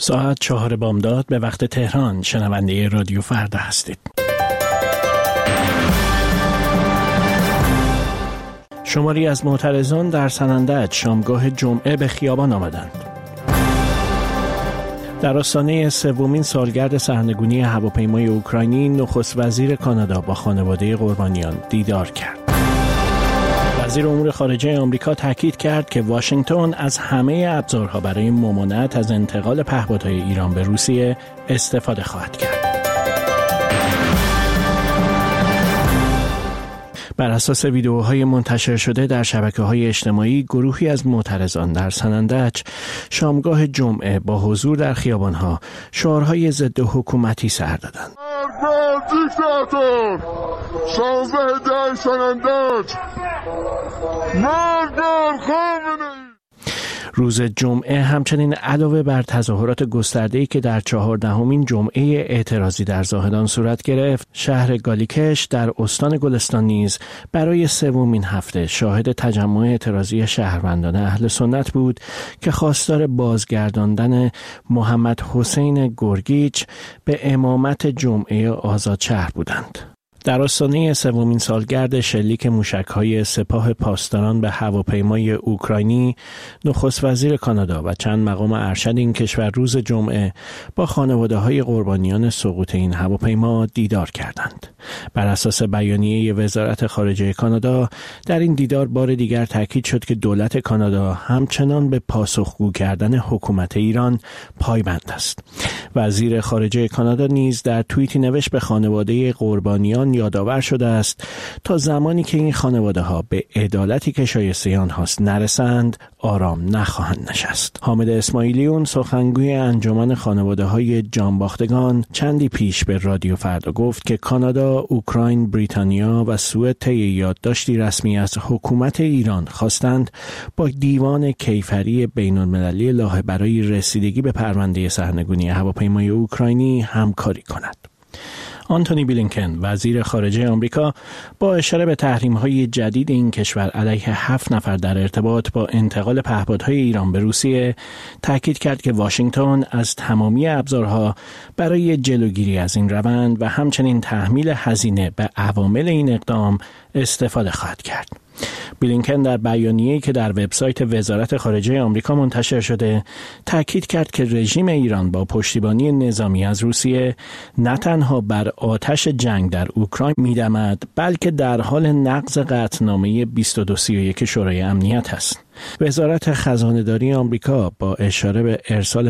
ساعت 4 بامداد به وقت تهران. شنونده رادیو فردا هستید. شماری از معترضان در سنندج شامگاه جمعه به خیابان آمدند. در آستانه سومین سالگرد سرنگونی هواپیمای اوکراینی، نخست وزیر کانادا با خانواده قربانیان دیدار کرد. وزیر امور خارجه آمریکا تاکید کرد که واشنگتن از همه ابزارها برای ممانعت از انتقال پهپادهای ایران به روسیه استفاده خواهد کرد. بر اساس ویدئوهای منتشر شده در شبکه‌های اجتماعی، گروهی از معترضان در سنندج شامگاه جمعه با حضور در خیابان‌ها شعارهای ضد حکومتی سر دادند. روز جمعه همچنین علاوه بر تظاهرات گسترده‌ای که در 14مین جمعه اعتراضی در زاهدان صورت گرفت، شهر گالیکش در استان گلستان نیز برای سومین هفته شاهد تجمع اعتراضی شهروندان اهل سنت بود که خواستار بازگرداندن محمد حسین گرگیچ به امامت جمعه آزاد شهر بودند. در آستانه سومین سالگرد شلیک موشک‌های سپاه پاسداران به هواپیمای اوکراینی، نخست وزیر کانادا و چند مقام ارشد این کشور روز جمعه با خانواده‌های قربانیان سقوط این هواپیما دیدار کردند. بر اساس بیانیه وزارت خارجه کانادا، در این دیدار بار دیگر تاکید شد که دولت کانادا همچنان به پاسخگو کردن حکومت ایران پایبند است. وزیر خارجه کانادا نیز در توییتی نوشت به خانواده قربانیان یادآور شده است تا زمانی که این خانواده‌ها به عدالتی که شایسته آنهاست نرسند، آرام نخواهند نشست. حامد اسماعیلیون، سخنگوی انجمن خانواده‌های جانباختگان، چندی پیش به رادیو فردا گفت که کانادا، اوکراین، بریتانیا و سوئد طی یادداشتی رسمی از حکومت ایران خواستند با دیوان کیفری بین‌المللی لاهه برای رسیدگی به پرونده سرنگونی هواپیمای اوکراینی همکاری کند. آنتونی بلینکن، وزیر خارجه آمریکا، با اشاره به تحریم‌های جدید این کشور علیه 7 نفر در ارتباط با انتقال پهپادهای ایران به روسیه، تاکید کرد که واشنگتن از تمامی ابزارها برای جلوگیری از این روند و همچنین تحمیل هزینه به عوامل این اقدام استفاده خواهد کرد. بلینکن در بیانیه‌ای که در وبسایت وزارت خارجه آمریکا منتشر شده، تاکید کرد که رژیم ایران با پشتیبانی نظامی از روسیه نه تنها بر آتش جنگ در اوکراین می‌دمد، بلکه در حال نقض قطعنامه 2231 شورای امنیت است. وزارت خزانه‌داری آمریکا با اشاره به ارسال